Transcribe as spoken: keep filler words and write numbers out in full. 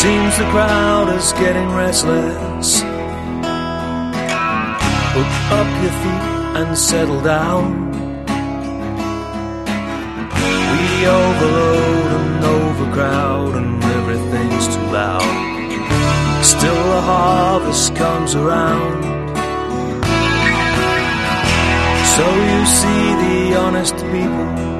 Seems the crowd is getting restless. Put up your feet and settle down. We overload and overcrowd and everything's too loud. Still the harvest comes around. So you see the honest people